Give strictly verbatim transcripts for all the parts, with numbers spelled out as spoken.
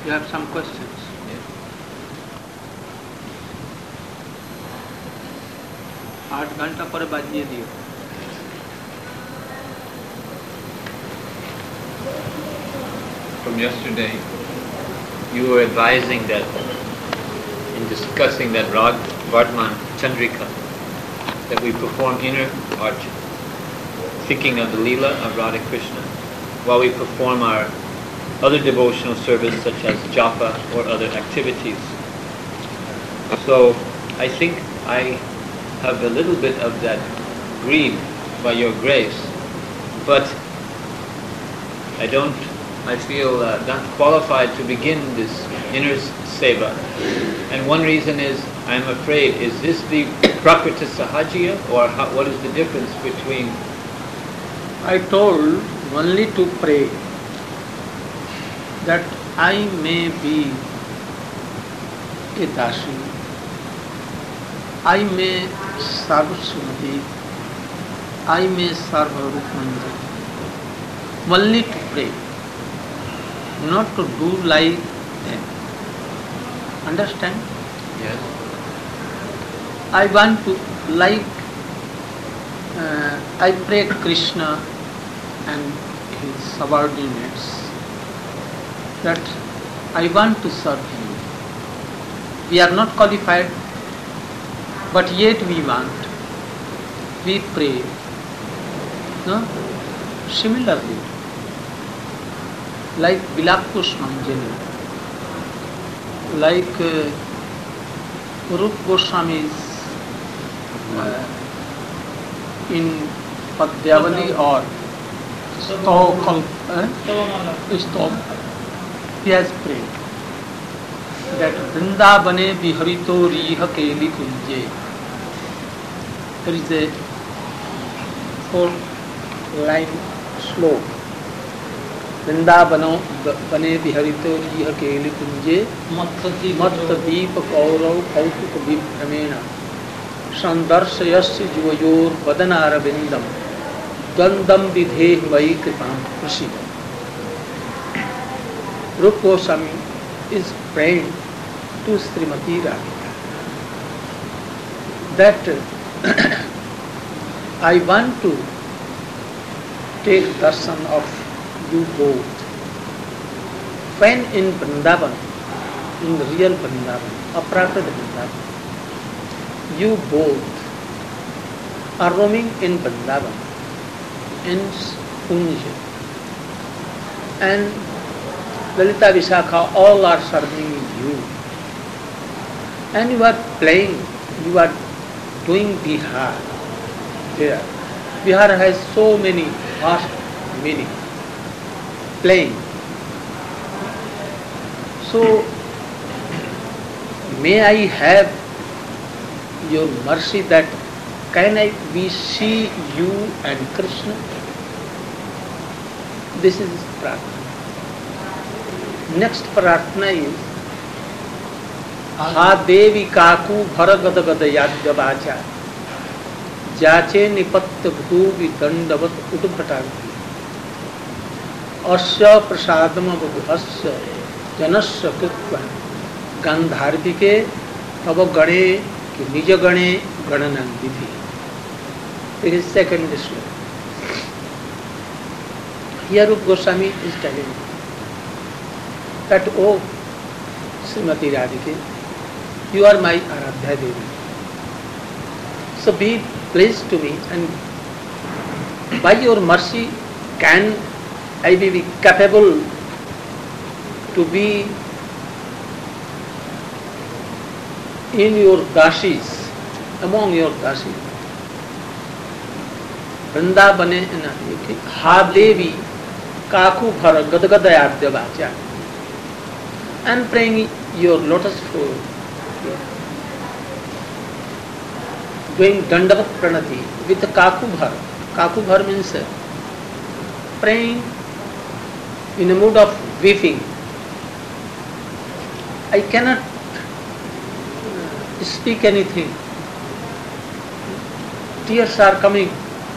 You have some questions? आठ घंटा पर बाजिए दियो. From yesterday, you were advising that in discussing that Rag Vardman Chandrika, that we perform inner arch, thinking of the Leela of Radha Krishna, while we perform our other devotional service such as japa or other activities. So I think I have a little bit of that greed by your grace, but I don't, I feel uh, not qualified to begin this inner seva. And one reason is, I'm afraid, is this the Prakriti Sahajya, or how, what is the difference between? I told only to pray that I may be a dashi, I may serve Srimati, I may serve Rukmanja. Only to pray, not to do like them. Understand? Yes. I want to like, uh, I pray Krishna and his subordinates, that I want to serve him. We are not qualified, but yet we want. We pray. No? Similarly, like Vilapkush Manjani, like uh, Rup Goswami's uh, in Padyavali or Stokal, uh, Stok, he has prayed that Vrindavane Viharito Riha Keli Kunje. There is a four line slope. Vrindavano Vane Viharito Riha Keli Kunje Matta Deep Kaurav Kautuk Vipramena Sandarsayasya Juvayor Vadanara Vindam Gandam Vidhe Vai Kripam Prasida. Rupa Goswami is praying to Srimati Radhika that I want to take darshan of you both. When in Vrindavan, in real Vrindavan, Aprakrit Vrindavan, you both are roaming in Vrindavan, in Kunja, and Lalita Vishakha, all are serving you. And you are playing, you are doing Bihar there. Bihar has so many vast meaning. Playing. So, may I have your mercy that can I we see you and Krishna? This is prarthana. Next prarthana is Ha Devi Kaku Bharagada Gadayadya Vacha Jache Nipatta Bhuvi Dandavat Udbhatagati Asya Prasadama Asya Janasya Kritva Gandharvike Tava Gane Nija Gane Gananan Vidhi. This is second sloka. Here Rupa Goswami is telling that, oh, Srimati Radhike, you are my Aradhya Devi. So be pleased to me, and by your mercy can I be capable to be in your dashis, among your dashis. Vrindavane Ha Devi Kaku Bhara Gadgadayadya Vacha. I am praying your lotus floor, doing Dandavat Pranati with Kakubhar. Kakubhar means praying in a mood of weeping. I cannot speak anything. Tears are coming.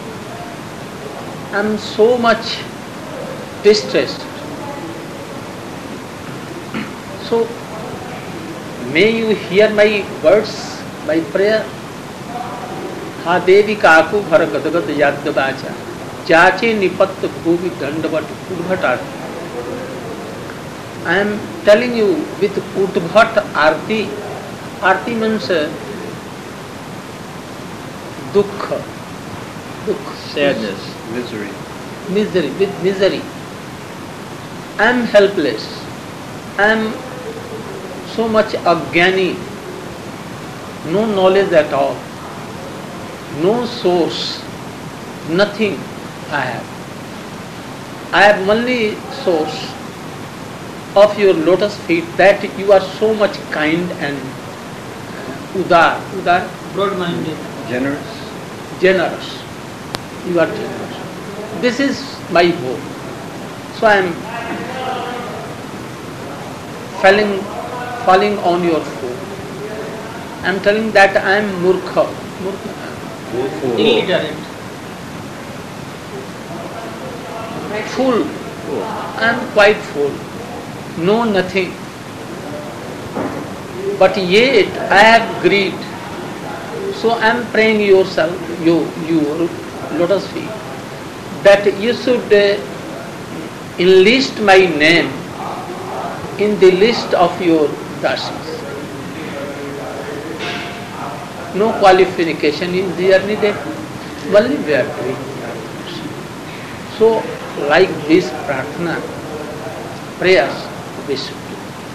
I am so much distressed. So, may you hear my words, my prayer. Ha devi kaku bhar gadgad yadya vacha jache nipat bhuvi dandavat udbhat. I am telling you with udbhat arti. Arti means dukha, dukha, Sadness, misery. misery, with misery. I am helpless. I am so much agyani, no knowledge at all, no source, nothing I have. I have only source of your lotus feet, that you are so much kind and udar, udar, broad-minded, Generous. generous. You are generous. This is my hope. So I am falling, falling on your foot. I am telling that I am murkha. Murkha. illiterate. Full. I am quite full. Know nothing. But yet I have greed. So I am praying yourself, you, you lotus feet, that you should uh, enlist my name in the list of your dasis. No qualification is there needed. Only we are doing. So, like this prarthana, prayers, we should do.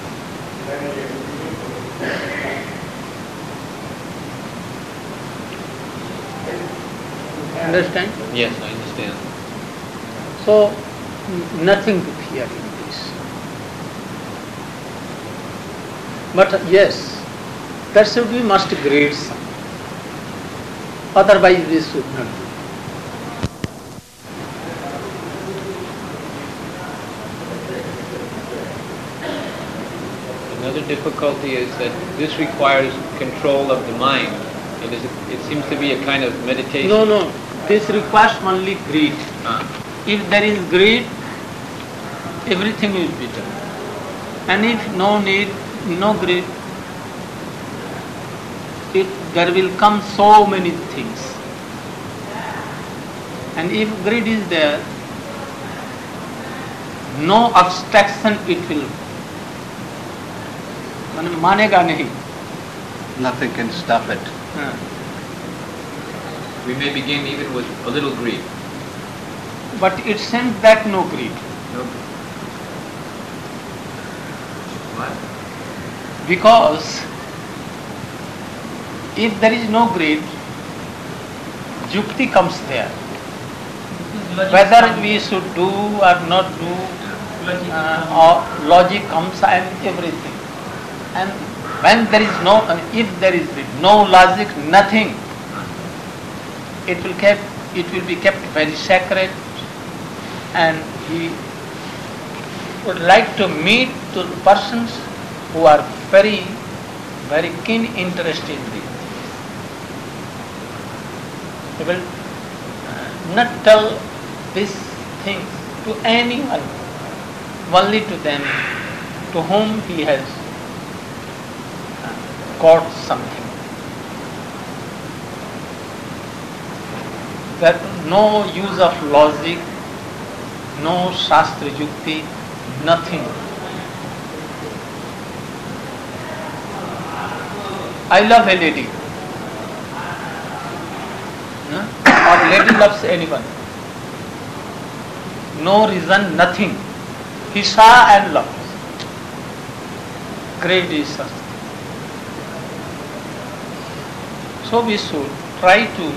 Understand? Yes, I understand. So, n- nothing to fear in this. But uh, yes, that should be must grade some. Otherwise, we should not do. Another difficulty is that this requires control of the mind. It, is a, it seems to be a kind of meditation. No, no. This requires only greed. Ah. If there is greed, everything will be done. And if no need, no greed, it, there will come so many things. And if greed is there, no abstraction it will. माने मानेगा नहीं. Nothing can stop it. हाँ. We may begin even with a little greed. But it seems that no greed. No. What? Because if there is no greed, yukti comes there. Whether we should do or not do, uh, or logic comes and everything. And when there is no, uh, if there is no logic, nothing, it will kept, it will be kept very sacred, and he would like to meet to persons who are very, very keen interest in this. He will uh, not tell these things to anyone, only to them to whom he has uh, got something. That no use of logic, no shastra yukti, nothing. I love a lady, huh? Or lady loves anyone. No reason, nothing. He saw and loved. Great is such. So we should try to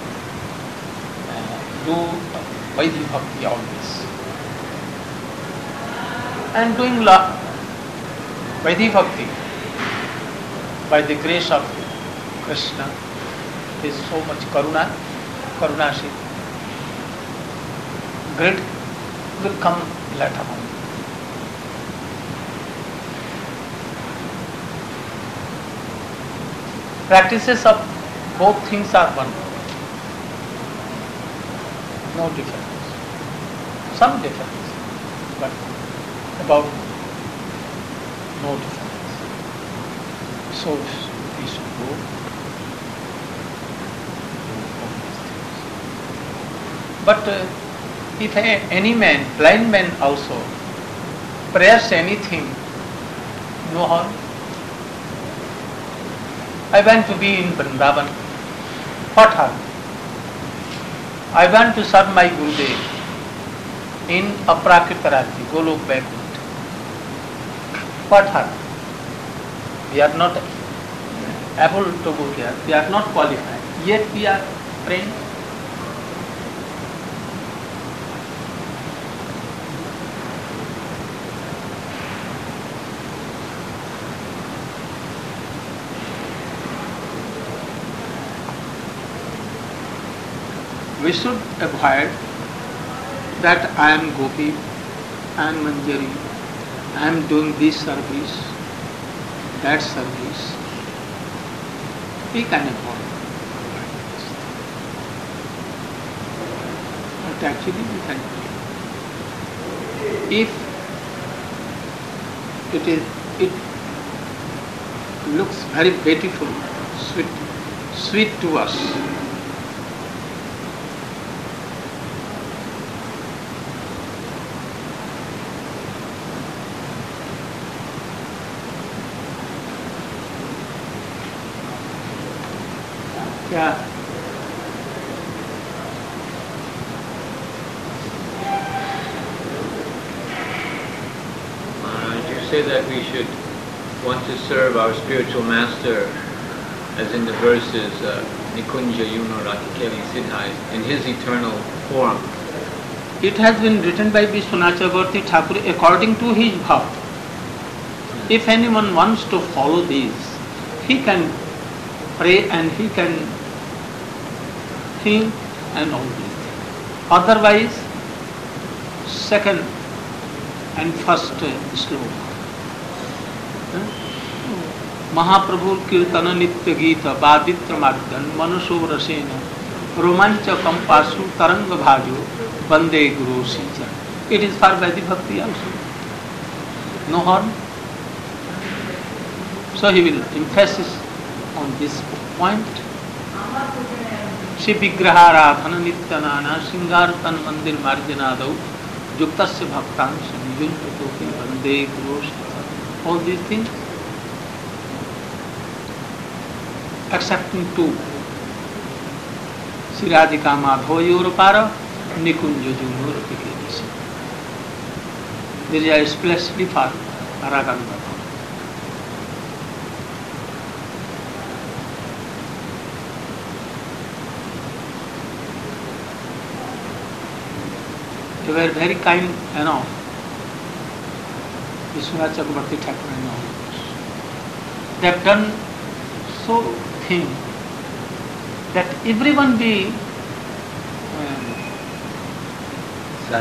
uh, do Vaidhi Bhakti always. And doing la- Vaidhi Bhakti by the grace of Krishna is so much karuna, karunashil. Great will come later on. Practices of both things are one. No difference. Some difference, but about no difference. So we should go. But uh, if a, any man, blind man also, prays anything, no harm. I want to be in Vrindavan. What harm? I want to serve my Gurudev in Aprakita Rajya, Golok Vaikuntha. What harm? We are not able to go there. We are not qualified. Yet we are praying. We should avoid that I am Gopi, I am Manjari, I am doing this service, that service. We can avoid. But actually we can. If it is, it looks very beautiful, sweet, sweet to us. Yeah. Maharaj, you say that we should want to serve our spiritual master, as in the verses, uh, Nikunja Yuno Rakikeli Siddhai, in his eternal form. It has been written by Vishwanath Chakravarti Thakur according to his bhav. If anyone wants to follow these, he can pray and he can think and all these things. Otherwise, second and first sloka. Mahaprabhu Kirtana Nitya Gita Baditra Margan Manusho Rasena Romancha Kampasu Taranga Bhajo Bande Guru Sicha. It is for Vaidhi Bhakti also. No harm. So he will emphasis on this point. Shri Vigraharadhana Nityanana Singartan Mandir Marjanadau Yuktasya Bhaktan Nijunta Toki Bande Guru Sicha. All these things. Excepting two. Sri Radhika Madhoyor Para Nikunja Junur Pikirisi. These are especially for Raganga. They were very kind enough. Vishwanath Chakravarti Thakur and all. They have done so thing that everyone be um,